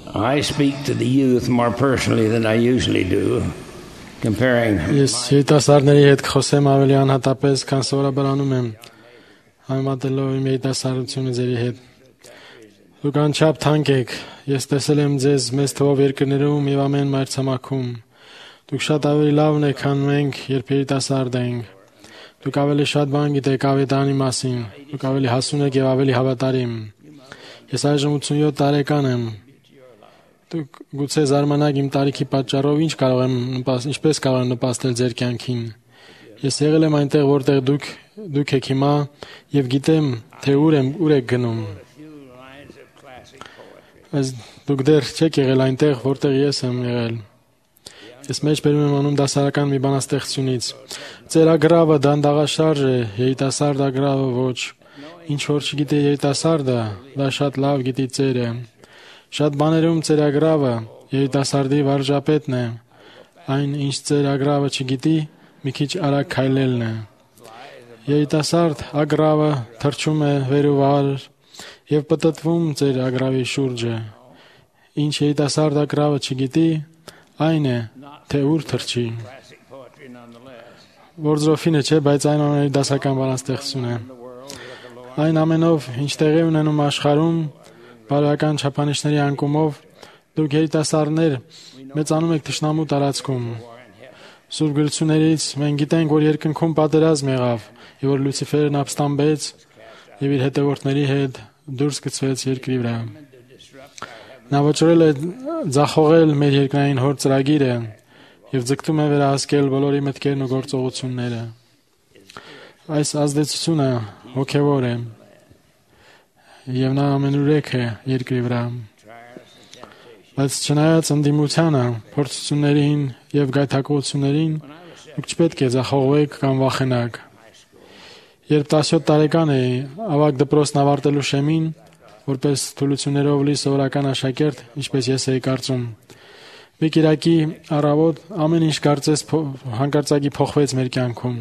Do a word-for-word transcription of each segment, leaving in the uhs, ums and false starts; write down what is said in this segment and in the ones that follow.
I speak to the youth more personally than I usually do, comparing. Ես երիտասարդների հետ խոսեմ ավելի անհատապես, քան սովորաբար անում եմ, համեմատելով իմ երիտասարդությունը ձերի հետ։ Դուք անչափ թանկ եք, ես տեսել եմ ձեզ մեծ թվով երկրներում եւ ամեն մայրցամաքում։ Դուք շատ ավելի լավն եք, քան մենք, երբ երիտասարդ ենք։ Դուք ավելի շատ բան գիտեք ավետարանի մասին, դուք ավելի հասուն եք եւ ավելի հավատարիմ։ Ես այժմ ութսունյոթ տարեկան եմ։ Դուք գուցե զարմանաք իմ տարիքի պատճառով ինչ կարող եմ ինչպես կարող եմ նպաստել ձեր կյանքին։ Ես եղել եմ այնտեղ, որտեղ դուք դուք եք հիմա եւ գիտեմ, թե ուր եմ ուր եք գնում։ Այս դուք դեռ չեք եղել այնտեղ, որտեղ ես եմ եղել։ Ես մեջ բերում եմ անում դասարական մի բանաստեղծությունից։ Ձեր ագրավը դանդաղաշարժ է, երիտասարդ ագրավը ոչ։ Ինչ որ չգիտի երիտասարդը, դա շատ լավ գիտի ծերը։ Շատ բաներում ծեր ագրավը երիտասարդի վարժապետն է։ Այն ինչ ծեր ագրավը չգիտի, մի քիչ արագ քայլելն է։ Երիտասարդ ագրավը թռչում է վեր ու վար եւ պտտվում ծեր ագրավի շուրջը։ Ինչ երիտասարդ ագրավը չգիտի, այն է, թե ուր թռչի։ Որձրոֆինը չէ, բայց այն ամենի դասական բանաստեղծություն է։ Այն ամենով, ինչ տեղի ունենում աշխարհում, բարոյական չափանիշների անկումով, դուք երիտասարդներ մեծանում եք թշնամու տարածքում։ Սուրբ գրություններից մենք գիտենք, որ երկնքում պատերազմ եղավ, եւ որ Լուցիֆերն ապստամբեց եւ իր հետևորդների հետ դուրս գցվեց երկրի վրա։ Նա վճռել է ձախողել մեր երկնային հոր ծրագիրը եւ ձգտում է վերահսկել բոլորի մտքերն ու գործողությունները։ Այս ազդեցությունը հոգևոր է եւ նա ամենուրեք է երկրի վրա։ Բայց չնայած ընդդիմությանը, փորձություններին եւ գայթակղություններին, դուք չպետք է ձախողվեք կամ վախենաք։ Երբ տասնյոթ տարեկան էի, ավագ դպրոցն ավարտելու շեմին, որպես թուլություններով լի սովորական աշակերտ, ինչպես ես էի կարծում, մի կիրակի առավոտ ամեն ինչ կարծես հանկարծակի փոխվեց մեր կյանքում։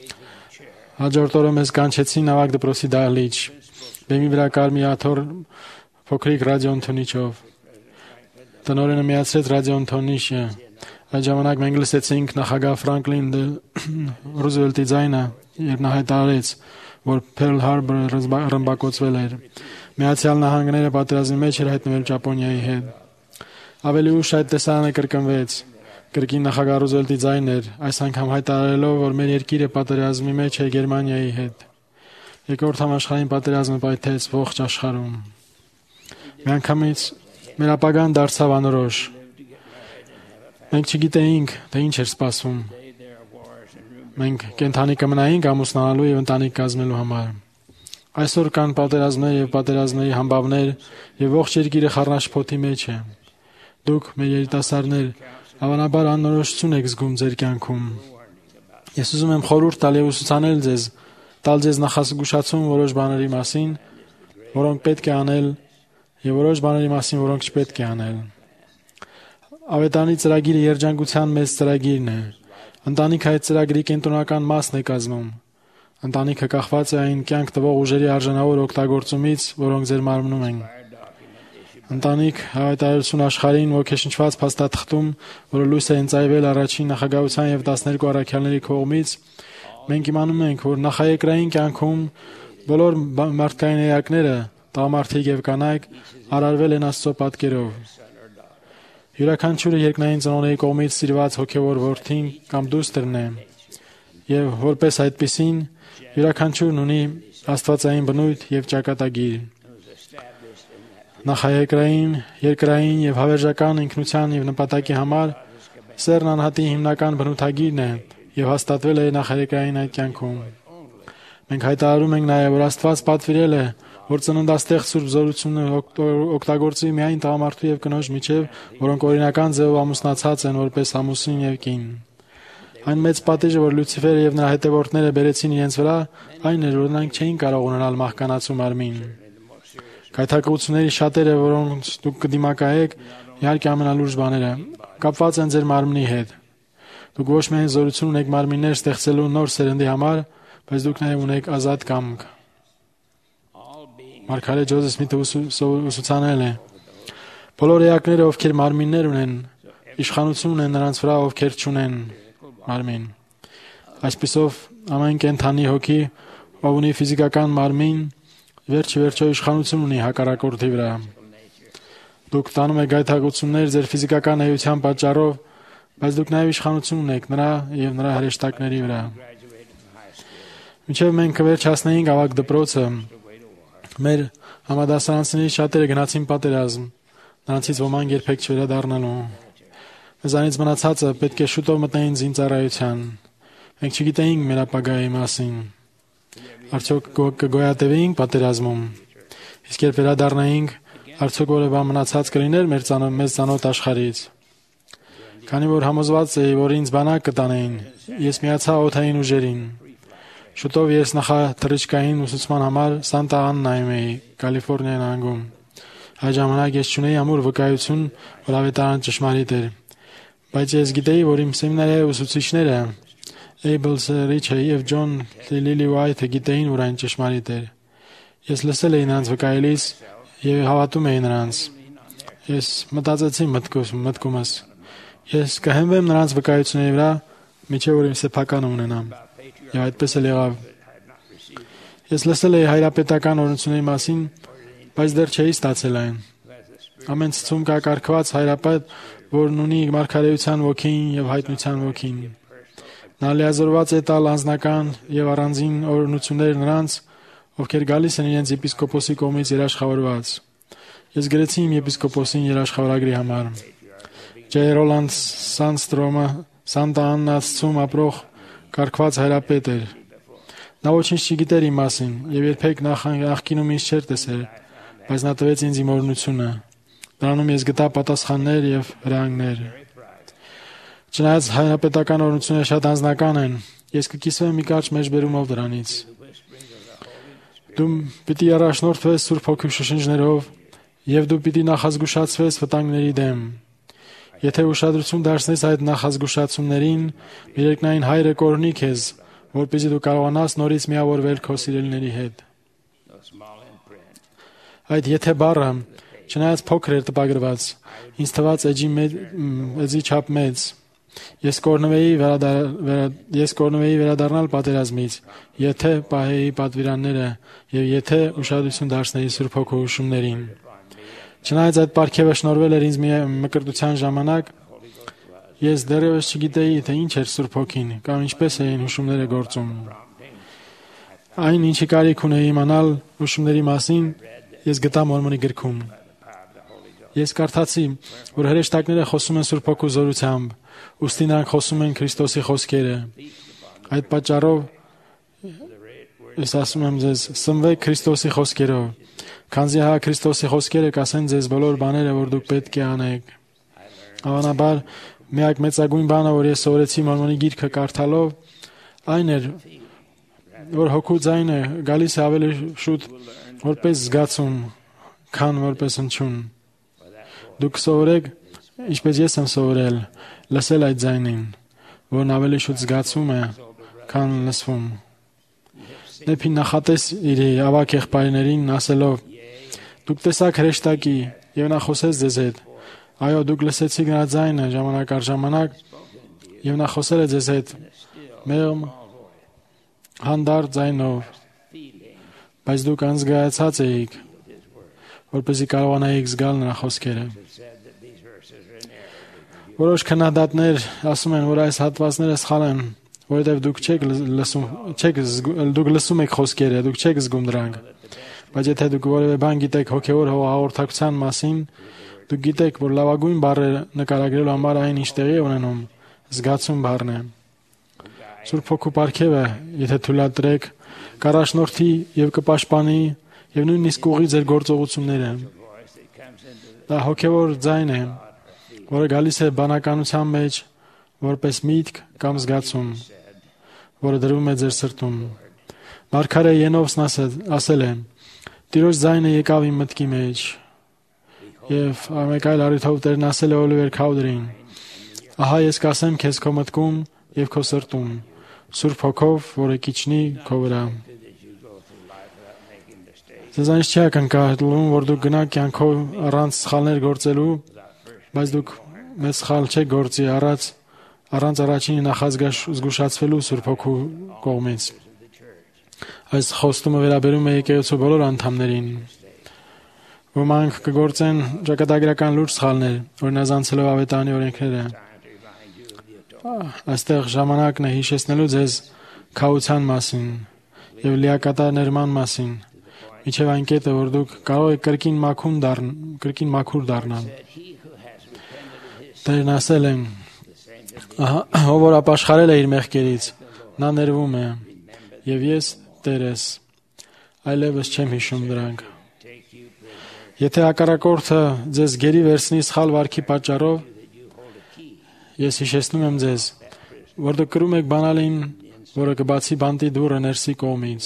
Հաջորդ օրը մեզ կանչեցին ավագ դպրոցի դահլիճ, բեմի վրա կար մի աթոռ փոքրիկ ռադիոընթոնիչով։ Տնօրենը միացրեց ռադիոընթոնիչը։ Այդ ժամանակ մենք լսեցինք նախագահ Ֆրանկլին Ռուզվելտի ձայնը, երբ նա հայտարարեց, որ Փերլ Հարբորը ռմբակոծվել էր։ Միացյալ Նահանգները պատերազմի մեջ էր հայտնվել Ճապոնիայի հետ։ Ավելի ուշ այդ տեսարանը կրկնվեց։ Կրկին նախագահ Ռուզվելտի ձայնն էր, այս անգամ հայտարարելով, որ մեր երկիրը պատերազմի մեջ է Գերմանիայի հետ։ Երկրորդ համաշխարհային պատերազմը պայթեց ողջ աշխարհում։ Միանգամից մեր ապագան դարձավ անորոշ։ Մենք չգիտեինք, թե ինչ էր սպասվում։ Մենք կենթանի կմնայինք ամուսնանալու եւ ընտանիք կազմելու համար։ Այսօր կան պատերազմներ եւ պատերազմների համբավներ եւ ողջ երկիրը խառնաշփոթի մեջ է։ Դուք, մեր երիտասարդներ, հավանաբար անորոշություն եք զգում ձեր կյանքում։ Ես ուզում եմ խորհուրդ տալ եւ ուսուցանել ձեզ, տալ ձեզ նախազգուշացում որոշ բաների մասին, որոնք պետք է անել, եւ որոշ բաների մասին, որոնք չպետք է անել։ Ավետարանի ծրագիրը երջանկության մեծ ծրագիրն է։ Ընտանիքը այդ ծրագրի կենտրոնական մասն է կազմում։ Ընտանիքը կախված է այն կյանք տվող ուժերի արժանավոր օգտագործումից, որոնք ձեր մարմնում են։ Ընտանիք հայտարարություն աշխարհին ոգեշնչված փաստաթղթում, որը լույս է ընծայվել առաջին նախագահության եւ տասներկու առաքյալների կողմից, մենք իմանում ենք, որ նախաերկրային կյանքում բոլոր մարդկային էակները, տղամարդիկ եւ կանայք, արարվել են Աստծո պատկերով։ Յուրաքանչյուրը երկնային ծնողների կողմից սիրված հոգևոր որդին կամ դուստրն է, եւ որպես այդպիսին յուրաքանչյուրն ունի աստվածային բնույթ եւ ճակատագիր։ Նախաերկրային, երկրային եւ հավերժական ինքնության եւ նպատակի համար սերն անհատի հիմնական բնութագիրն է եւ հաստատվել է նախաերկրային այդ կյանքում։ Մենք հայտարարում ենք նաեւ, որ Աստված պատվիրել է, որ ծննդաստեղծ սուրբ զորությունը օգտագործի միայն տղամարդու եւ կնոջ միջեւ, որոնք օրինական ձևով ամուսնացած են որպես ամուսին եւ կին։ Այն մեծ պատիժը, որ Լուցիֆերը եւ նրա հետևորդները բերեցին իրենց վրա, այն էր, որ նրանք չէին կարող ունենալ մահկանացու մարմին։ Գայթակղությունների շատերը, որոնց դուք կդիմակայեք, իհարկե ամենալուրջ բաները, կապված են ձեր մարմնի հետ։ Դուք ոչ միայն զորություն ունեք մարմիններ ստեղծելու նոր սերնդի համար, բայց դուք նաեւ ունեք ազատ կամք։ Մարգարետ Ջոզեֆ Սմիթը ուսուցանել է. Բոլոր էակները, ովքեր մարմիններ ունեն, իշխանություն ունեն նրանց վրա, ովքեր չունեն մարմին։ Այսպիսով ամեն կենդանի հոգի, ով ունի ֆիզիկական մարմին, վերջի վերջո իշխանություն ունի հակառակորդի վրա։ Դուք տանում եք գայթակղություններ ձեր ֆիզիկական էության պատճառով, բայց դուք նաև իշխանություն ունեք նրա եւ նրա հրեշտակների վրա։ Մինչև մենք կվերջացնեինք ավագ դպրոցը, մեր համադասարանցիներից շատերը գնացին պատերազմ, նրանցից ոմանք երբեք չվերադառնալու։ Մեզանից մնացածը պետք է շուտով մտնեին զինծառայության։ Մենք չգիտեինք մեր ապագայի մասին։ Արդյոք կգոյատևեինք պատերազմում։ Իսկ երբ վերադառնայինք, արդյոք որևէ բան մնացած կլիներ մեր մեզ ծանոթ աշխարհից։ Քանի որ համոզված էի, որ ինձ բանակ կտանեին, ես միացա օդային ուժերին։ Շուտով ես նախաթռիչքային ուսուցման համար Սանտա Աննայում էի, Կալիֆոռնիա նահանգում։ Այդ ժամանակ ես չունեի ամուր վկայություն, որ ավետարանը ճշմարիտ էր։ Բայց ես գիտեի, որ իմ սեմինարի ուսուցիչները Էյբլս Ռիչը եւ Ջոն Լիլի Ուայթը գիտեին, որ այն ճշմարիտ էր։ Ես լսել էի նրանց վկայելիս եւ հավատում էի նրանց։ Ես մտածեցի մտքումս, ես կհենվեմ նրանց վկայությունների վրա, միջև որ իմ սեփականը ունենամ։ Եվ այդպես էլ եղավ։ Ես լսել էի հայրապետական օրենությունների մասին, բայց դեռ չէի ստացել այն։ Ամեն ցցում կա կարգված հայրապետ, որն ունի մարգարեության ոգին եւ հայտնության ոգին։ Նա լիազորված է տալ անձնական եւ առանձին օրենություններ նրանց, ովքեր գալիս են իրենց եպիսկոպոսի կողմից երաշխավորված։ Ես գրեցի իմ եպիսկոպոսին երաշխավորագրի համար։ Ջ. Ռոլանդ Սանստրոմը Սանտա Աննացում ապրող կարգված հայրապետ էր։ Նա ոչինչ չգիտեր իմ մասին եւ երբեք նախկինում ինձ չէր տեսել, բայց նա տվեց ինձ իմ օրենությունը։ Դրանում ես գտա պատասխաններ եւ հրահանգներ։ Չնայած հայրապետական օրենությունները շատ անձնական են, ես կկիսվեմ մի կարճ մեջբերումով դրանից։ Դու պիտի առաջնորդվես Սուրբ Հոգու շշնջներով եւ դու պիտի նախազգուշացվես վտանգների դեմ։ Եթե ուշադրություն դարձնես այդ նախազգուշացումներին, Միրեկնային Հայրը կօրհնի քեզ, որպեսզի դու կարողանաս նորից միավորվել քո սիրելիների հետ։ Այդ եթե բառը, չնայած փոքր էր տպագրված, ինձ թվաց էջի չափ մեծ։ Ես կօրհնվեի ես կօրհնվեի վերադառնալ պատերազմից, եթե պահեի պատվիրանները եւ եթե ուշադրություն դարձնեի Սուրբ Հոգու հուշումներին։ Չնայած այդ պարգևը շնորհվել էր ինձ մկրտության ժամանակ, ես դեռևս չգիտեի, թե ինչ էր Սուրբ Հոգին կամ ինչպես էին հուշումները գործում։ Այն, ինչի կարիք ունեի իմանալ հուշումների մասին, ես գտա Մորմոնի գրքում։ Ես կարդացի, որ հրեշտակները խոսում են Սուրբ Հոգու զորությամբ, ուստի նրանք խոսում են Քրիստոսի խոսքերը։ Այդ պատճառով ես ասում եմ ձեզ, սնվեք Քրիստոսի խոսքերով, քանզի հա Քրիստոսի խոսքերը կասեն ձեզ բոլոր բաները, որ դուք պետք է անեք։ Հավանաբար, միակ մեծագույն բանը, որ ես սովորեցի Մորմոնի գիրքը կարդալով, այն էր, որ Հոգու ձայնը գալիս է ավելի շուտ որպես զգացում, քան որպես հնչյուն։ Դուք սովորեք, ինչպես ես եմ սովորել, լսել այդ ձայնին, որն ավելի շուտ զգացում է, քան լսվում։ Նեփին նախատես իր ավակ եղբայրներին ասելով. «Դուք տեսաք հրեշտակի, եւ նա խոսեց ձեզ հետ։ Այո, դուք լսեցիք նրա ձայնը ժամանակ առ ժամանակ, եւ նա խոսել է ձեզ հետ մեղմ հանդարտ ձայնով, բայց դուք անզգայացած էիք, որպեսզի կարողանայիք զգալ նրա խոսքերը»։ Որոշ քննադատներ ասում են, որ այս հատվածները սխալ են, որովհետև դուք չեք լսում, չեք դուք լսում եք խոսքերը, դուք չեք զգում դրանք։ Բայց եթե դուք որևէ բան գիտեք հոգևոր հաղորդակցության մասին, դուք գիտեք, որ լավագույն բառերը նկարագրելու համար այն ինչ տեղի է ունենում, զգացում բառն է։ Սուրբ Հոգու պարգևը, եթե թույլատրեք, կառաջնորդի եւ կպաշտպանի եւ նույնիսկ կուղղի ձեր գործողությունները։ Դա հոգևոր ձայն է, որը գալիս է բանականության մեջ որպես միտք կամ զգացում, որը դրվում է ձեր սրտում։ Մարգարե Ենովսն ասել է. «Տիրոջ ձայնը եկավ իմ մտքի մեջ»։ Եվ մեկ այլ առիթով Տերն ասել է Օլիվեր Քաուդերին. «Ահա ես կասեմ քեզ քո մտքում եւ քո սրտում, Սուրբ Հոգով, որը կիջնի քո վրա»։ Ձեզանից չի ակնկալում, որ դուք գնաք կյանքով առանց սխալներ գործելու, բայց դուք մեծ սխալ չեք գործի առանց առանց առաջինի նախազգուշացվելու Սուրբ Հոգու կողմից։ Այս խոստումը վերաբերում է եկեղեցու բոլոր անդամներին։ Ոմանք կգործեն ճակատագրական լուրջ սխալներ, օրինազանցելով ավետարանի օրենքները։ Այստեղ ժամանակն է հիշեցնելու ձեզ քաության մասին եւ լիակատար ներման մասին, միջև այն կետը, որ դուք կարող եք կրկին մաքուր դառն, կրկին մաքուր դառնալ։ Տերն ասել է. ով որ ապաշխարել է իր մեղքերից, նա ներվում է, եւ ես Տերես, այլևս չեմ հիշում դրանք։ Եթե հակառակորդը ձեզ գերի վերցնի սխալ վարքի պատճառով, ես հիշեցնում եմ ձեզ, որ դուք կրում եք բանալին, որը կբացի բանտի դուռը ներսի կողմից։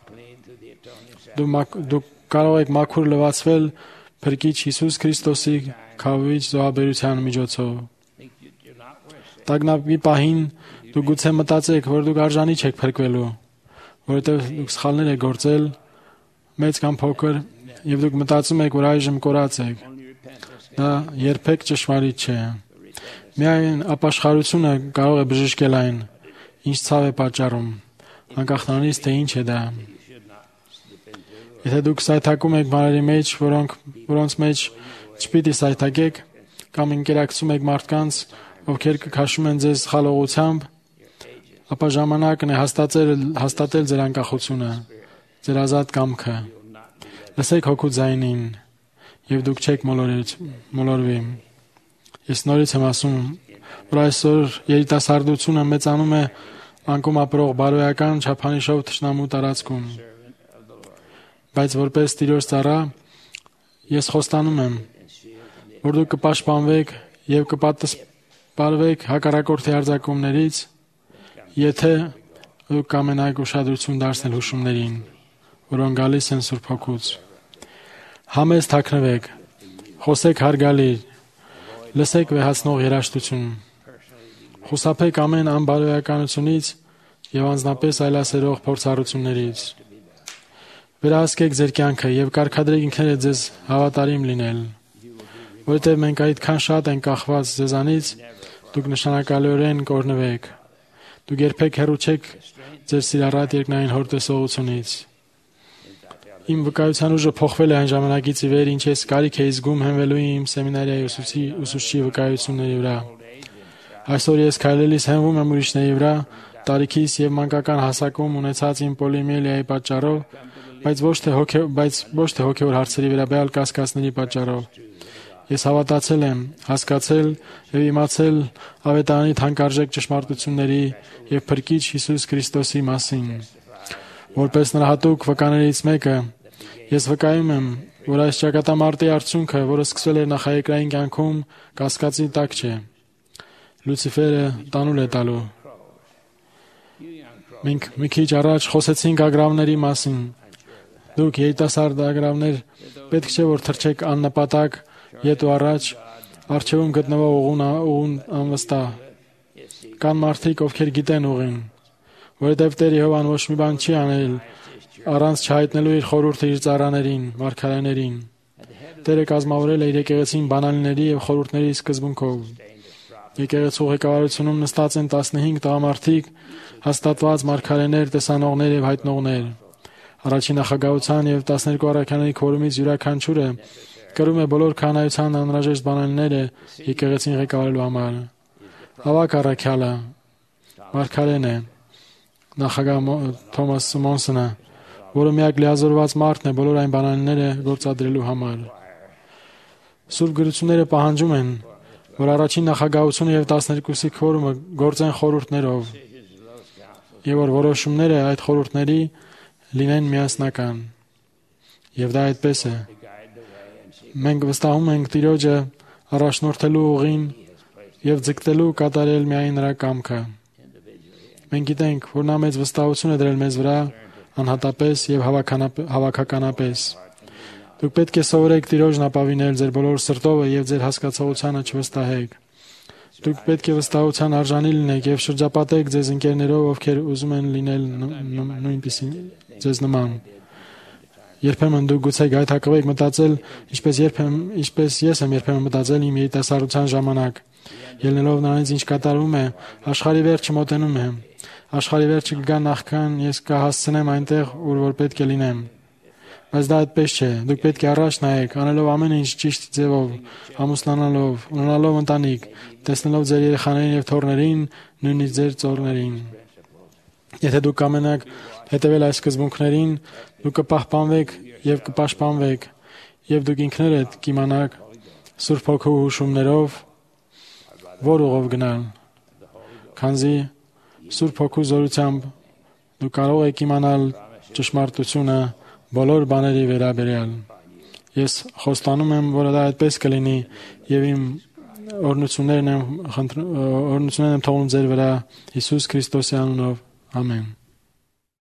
Դուք կարող եք մաքուր լվացվել Փրկիչ Հիսուս Քրիստոսի քավիչ զոհաբերության միջոցով։ Տագնապի պահին դուք գուցե մտածեք, որ դուք արժանի չեք փրկվելու, որովհետև դուք սխալներ եք գործել, մեծ կամ փոքր, եւ դուք մտածում եք, որ այժմ կորած եք։ Դա երբեք ճշմարիտ չէ։ Միայն ապաշխարությունը կարող է բժշկել այն, ինչ ցավ է պատճառում, անկախ նրանից, թե ինչ է դա։ Եթե դուք սայթակում եք բաների մեջ, որոնք որոնց մեջ չպիտի սայթակեք, կամ ինտերակցում եք մարդկանց, ովքեր կքաշում են ձեզ սխալողությամբ, ապա ժամանակն է հաստատել հաստատել ձեր անկախությունը, ձեր ազատ կամքը։ Լսեք Հոգու ձայնին, եւ դուք չեք մոլորվի։ Ես նորից եմ ասում, որ այսօր երիտասարդությունը մեծանում է անկում ապրող բարոյական չափանիշով թշնամու տարածքում։ Բայց որպես Տիրոջ ծառա, ես խոստանում եմ, որ դուք կպաշտպանվեք եւ կպատասխանեք հակառակորդի արձակումներից, եթե դուք կամենաք ուշադրություն դարձնել հուշումներին, որոնք գալիս են Սուրբ Հոգուց։ Համեստ թաքնվեք, խոսեք հարգալի, լսեք վեհացնող երաժշտություն, խուսափեք ամեն անբարոյականությունից եւ անձնապես այլասերող փորձառություններից։ Վերահսկեք ձեր կյանքը եւ կարգադրեք ինքներդ ձեզ հավատարիմ լինել, որովհետեւ մենք այդքան շատ ենք կախված ձեզանից, դուք նշանակալիորեն կորնվեք։ Դուք երբեք հեռու չեք ձեր սիրառատ երկնային Հոր տեսողությունից։ Իմ վկայության ուժը փոխվել է այն ժամանակից ի վեր, ինչ ես կարիք էի զգում հենվելու իմ սեմինարիայի ուսուցչի վկայությունների վրա։ Այսօր ես քայլելիս հենվում եմ ուրիշների վրա, տարիքիս եւ մանկական հասակում ունեցած իմ պոլիմիելիայի պատճառով, բայց ոչ թե հոգե, բայց ոչ թե հոգեոր հարցերի վերաբերյալ կասկածների պատճառով։ Ես հավատացել եմ, հասկացել եւ իմացել ավետարանի թանկարժեք ճշմարտությունների եւ Փրկիչ Հիսուս Քրիստոսի մասին։ Որպես նրա հատուկ վկաներից մեկը, ես վկայում եմ, որ այս ճակատամարտի արդյունքը, որը սկսվել էր նախաերկրային կյանքում, կասկածի տակ չէ։ Լուցիֆերը տանուլ է տալու։ Մենք մի քիչ առաջ խոսեցինք ագրավների մասին։ Դուք երիտասարդ ագրավներ պետք չէ որ թռչեք աննպատակ ետ ու առաջ, առջևում գտնվող ուղուն անվստահ։ Կան մարդիկ, ովքեր գիտեն ուղին, որովհետև Տեր Եհովան ոչ մի բան չի անել առանց չհայտնելու իր խորհուրդը իր ծառաներին, մարգարեներին։ Տերը կազմավորել է իր եկեղեցին բանալիների եւ խորհուրդների սկզբունքով։ Եկեղեցու ղեկավարությունում նստած են տասնհինգ տղամարդիկ, հաստատված մարգարեներ, տեսանողներ եւ հայտնողներ։ Առաջին նախագահության եւ տասներկու առաքյաների քորումից յուրաքանչյուրը կրում է բոլոր քահանայության անհրաժեշտ բանալիները եկեղեցին ղեկավարելու համար։ Ավակ առաքյալը մարգարեն է, նախագահ Թոմաս Մոնսոնը, որը միակ լիազորված մարդն է բոլոր այն բանալիները գործադրելու համար։ Սուրբ գրությունները պահանջում են, որ առաջին նախագահությունը եւ տասներկուսի քորումը գործեն խորհուրդներով, եւ որ որոշումները այդ խորհուրդների լինեն միասնական։ Եվ դա այդպես է։ Մենք վստահում ենք Տիրոջը առաջնորդելու ուղին եւ ձգտելու կատարել միայն նրա կամքը։ Մենք գիտենք, որ նա մեծ վստահություն է դրել մեզ վրա, անհատապես եւ հավաքականապես։ Դուք պետք է սովորեք Տիրոջն ապավինել ձեր բոլոր սրտովը եւ ձեր հասկացողությանը չվստահեք։ Դուք պետք է վստահության արժանի լինեք եւ շրջապատեք ձեզ ընկերներով, ովքեր ուզում են լինել նույնպես ձեզ նման։ երբեմն դուք գուցե գայթակղեք մտածել, ինչպես երբեմն ինչպես ես եմ երբեմն մտածել իմ երիտասարդության ժամանակ, ելնելով նրանից ինչ կատարվում է, աշխարհի վերջը մոտենում է։ Աշխարհի վերջը կգա նախքան ես կհասցնեմ այնտեղ, ուր որ պետք է լինեմ։ Բայց դա այդպես չէ։ Դուք պետք է առաջ նայեք, անելով ամեն ինչ ճիշտ ձևով, ամուսնանալով, ունենալով ընտանիք, տեսնելով ձեր երեխաներին եւ թոռներին, նույնիսկ ձեր ծոռներին։ Եթե դուք կամենաք հետևել այս սկզբունքներին, դուք կպահպանվեք եւ կպաշտպանվեք, եւ դուք ինքներդ կիմանաք Սուրբ Հոգու հուշումներով որ ուղով գնալ։ Քանզի Սուրբ Հոգու զորությամբ դուք կարող եք իմանալ ճշմարտությունը բոլոր բաների վերաբերյալ։ Ես խոստանում եմ, որ դա այդպես կլինի եւ իմ օրհնություններն եմ օրհնություններն եմ թողնում ձեր վրա Հիսուս Քրիստոսի անունով։ Ամեն։